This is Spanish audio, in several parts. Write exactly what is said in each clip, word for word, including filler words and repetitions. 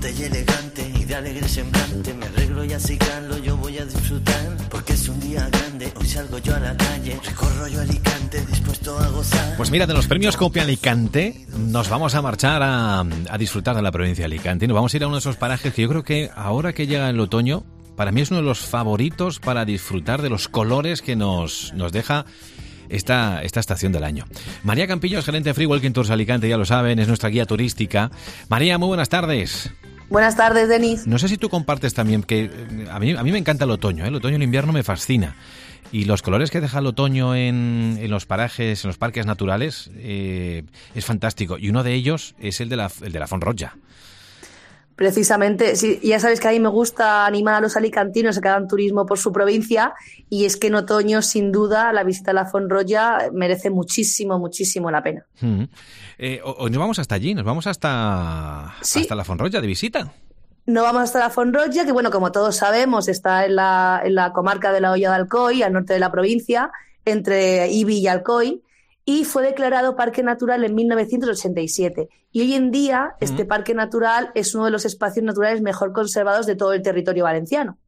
Elegante y elegante y de alegre semblante, me arreglo y así calo, yo voy a disfrutar, porque es un día grande, hoy salgo yo a la calle, recorro yo Alicante, dispuesto a gozar. Pues mira, de los premios Copia Alicante nos vamos a marchar a, a disfrutar de la provincia de Alicante y nos vamos a ir a uno de esos parajes que yo creo que ahora que llega el otoño, para mí es uno de los favoritos para disfrutar de los colores que nos, nos deja esta, esta estación del año. María Campillo es gerente de Free Walking Tours Alicante, ya lo saben, es nuestra guía turística. María, muy buenas tardes. Buenas tardes, Denis. No sé si tú compartes también que a mí, a mí me encanta el otoño, ¿eh? El otoño y el invierno me fascina. Y los colores que deja el otoño en, en los parajes, en los parques naturales, eh, es fantástico. Y uno de ellos es el de la, el de la Font Roja. Precisamente, sí, ya sabes que a mí me gusta animar a los alicantinos a que hagan turismo por su provincia, y es que en otoño, sin duda, la visita a la Font Roja merece muchísimo, muchísimo la pena. Mm. Eh, hoy nos vamos hasta allí, nos vamos hasta, ¿Sí? hasta la Font Roja de visita. No vamos hasta la Font Roja, que bueno, como todos sabemos, está en la, en la comarca de la Hoya de Alcoy, al norte de la provincia, entre Ibi y Alcoy, y fue declarado Parque Natural en mil novecientos ochenta y siete. Y hoy en día mm. este Parque Natural es uno de los espacios naturales mejor conservados de todo el territorio valenciano.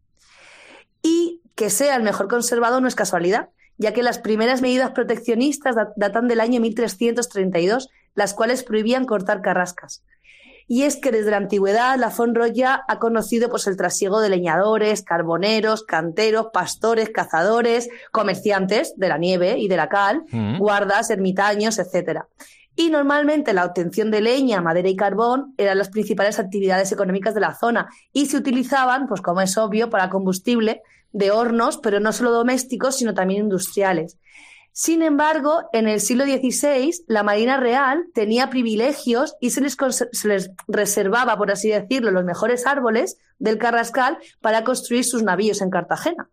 Y que sea el mejor conservado no es casualidad, ya que las primeras medidas proteccionistas datan del año mil trescientos treinta y dos, las cuales prohibían cortar carrascas. Y es que desde la antigüedad la Font Roja ha conocido pues, el trasiego de leñadores, carboneros, canteros, pastores, cazadores, comerciantes de la nieve y de la cal, mm. guardas, ermitaños, etcétera. Y normalmente la obtención de leña, madera y carbón eran las principales actividades económicas de la zona y se utilizaban, pues como es obvio, para combustible de hornos, pero no solo domésticos, sino también industriales. Sin embargo, en el siglo dieciséis, la Marina Real tenía privilegios y se les, se les reservaba, por así decirlo, los mejores árboles del Carrascal para construir sus navíos en Cartagena.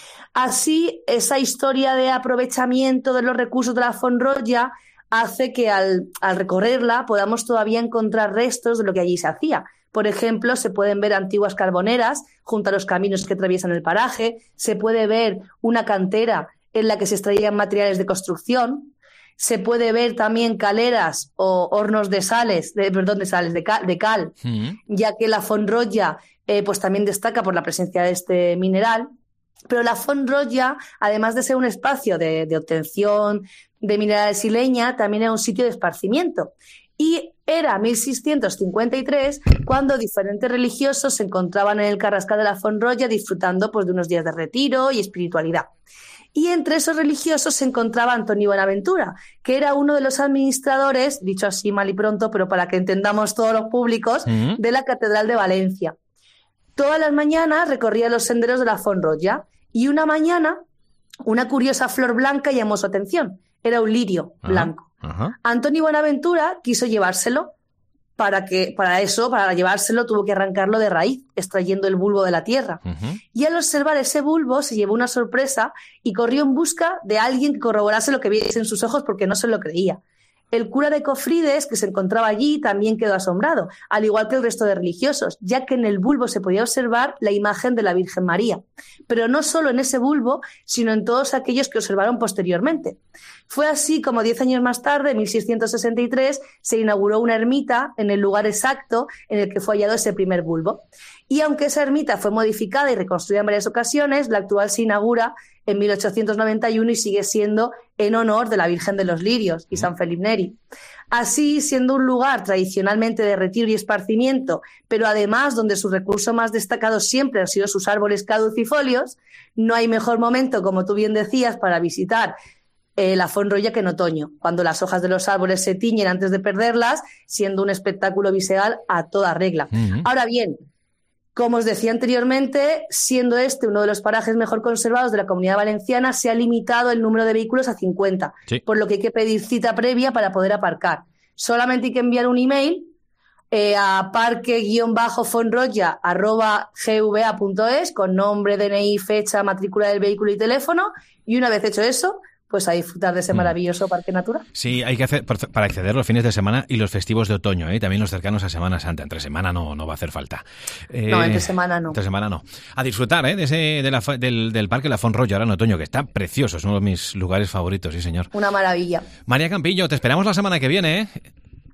Así, esa historia de aprovechamiento de los recursos de la Font Roja hace que al, al recorrerla podamos todavía encontrar restos de lo que allí se hacía. Por ejemplo, se pueden ver antiguas carboneras junto a los caminos que atraviesan el paraje, se puede ver una cantera en la que se extraían materiales de construcción, se puede ver también caleras o hornos de sales, de, perdón, de sales, de cal, de cal mm. ya que la Font Roja eh, pues también destaca por la presencia de este mineral. Pero la Font Roja, además de ser un espacio de, de obtención de minerales y leña, también era un sitio de esparcimiento. Y era mil seiscientos cincuenta y tres cuando diferentes religiosos se encontraban en el Carrascal de la Font Roja disfrutando pues, de unos días de retiro y espiritualidad. Y entre esos religiosos se encontraba Antonio Buenaventura, que era uno de los administradores, dicho así mal y pronto, pero para que entendamos todos los públicos, uh-huh. de la Catedral de Valencia. Todas las mañanas recorría los senderos de la Font Roja y una mañana una curiosa flor blanca llamó su atención. Era un lirio uh-huh. blanco. Uh-huh. Antonio Buenaventura quiso llevárselo. Para, que, para eso, para llevárselo, tuvo que arrancarlo de raíz, extrayendo el bulbo de la tierra. Uh-huh. Y al observar ese bulbo se llevó una sorpresa y corrió en busca de alguien que corroborase lo que viese en sus ojos porque no se lo creía. El cura de Cofrides, que se encontraba allí, también quedó asombrado, al igual que el resto de religiosos, ya que en el bulbo se podía observar la imagen de la Virgen María. Pero no solo en ese bulbo, sino en todos aquellos que observaron posteriormente. Fue así como diez años más tarde, en mil seiscientos sesenta y tres, se inauguró una ermita en el lugar exacto en el que fue hallado ese primer bulbo. Y aunque esa ermita fue modificada y reconstruida en varias ocasiones, la actual se inaugura en mil ochocientos noventa y uno y sigue siendo en honor de la Virgen de los Lirios y San Felipe Neri. Así, siendo un lugar tradicionalmente de retiro y esparcimiento, pero además donde su recurso más destacado siempre han sido sus árboles caducifolios, no hay mejor momento, como tú bien decías, para visitar eh, la Font Roja que en otoño, cuando las hojas de los árboles se tiñen antes de perderlas, siendo un espectáculo visual a toda regla. Uh-huh. Ahora bien, como os decía anteriormente, siendo este uno de los parajes mejor conservados de la Comunidad Valenciana, se ha limitado el número de vehículos a cincuenta, sí. por lo que hay que pedir cita previa para poder aparcar. Solamente hay que enviar un email eh, a parque-fontroja arroba gva punto es con nombre, D N I, fecha, matrícula del vehículo y teléfono, y una vez hecho eso, pues a disfrutar de ese maravilloso parque natural. Sí, hay que hacer para acceder los fines de semana y los festivos de otoño, ¿eh? También los cercanos a Semana Santa. Entre semana no, no va a hacer falta. Eh, no, entre semana no. Entre semana no. A disfrutar, ¿eh? De ese, de la, del, del parque La Font Roja ahora en otoño, que está precioso. Es uno de mis lugares favoritos, sí, señor. Una maravilla. María Campillo, te esperamos la semana que viene, ¿eh?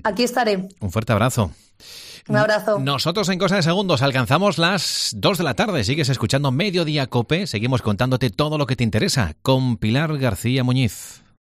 Aquí estaré. Un fuerte abrazo. Un abrazo. Nosotros en cosa de segundos alcanzamos las dos de la tarde. Sigues escuchando Mediodía Cope. Seguimos contándote todo lo que te interesa con Pilar García Muñiz.